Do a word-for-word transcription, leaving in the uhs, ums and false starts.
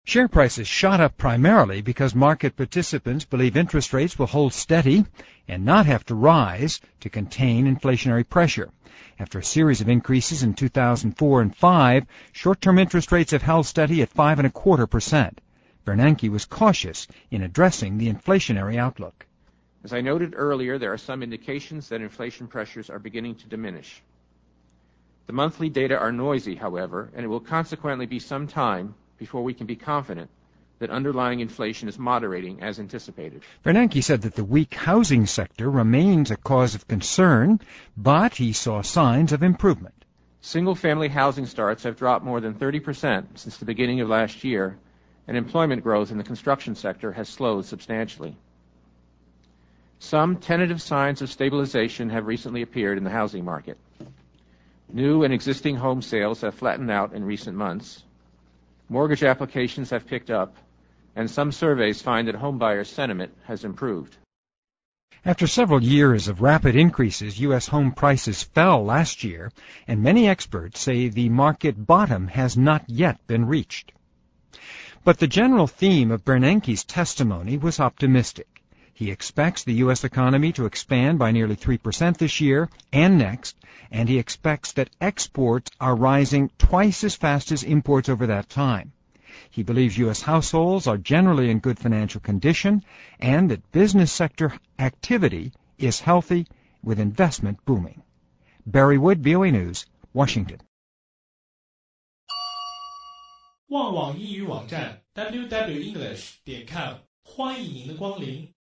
Share prices shot up primarily because market participants believe interest rates will hold steady and not have to rise to contain inflationary pressure. After a series of increases in two thousand four and five, short-term interest rates have held steady at five and a quarter percent. Bernanke was cautious in addressing the inflationary outlook. As I noted earlier, there are some indications that inflation pressures are beginning to diminish. The monthly data are noisy, however, and it will consequently be some time before we can be confident that underlying inflation is moderating as anticipated. Bernanke said that the weak housing sector remains a cause of concern, but he saw signs of improvement. Single-family housing starts have dropped more than thirty percent since the beginning of last year, and employment growth in the construction sector has slowed substantially. Some tentative signs of stabilization have recently appeared in the housing market. New and existing home sales have flattened out in recent months. Mortgage applications have picked up, and some surveys find that homebuyer sentiment has improved. After several years of rapid increases, U S home prices fell last year, and many experts say the market bottom has not yet been reached. But the general theme of Bernanke's testimony was optimistic. He expects the U S economy to expand by nearly three percent this year and next, and he expects that exports are rising twice as fast as imports over that time. He believes U S households are generally in good financial condition and that business sector activity is healthy with investment booming. Barry Wood, V O A News, Washington. 旺网英语网站 double u double u double u 点 com 欢迎您的光临。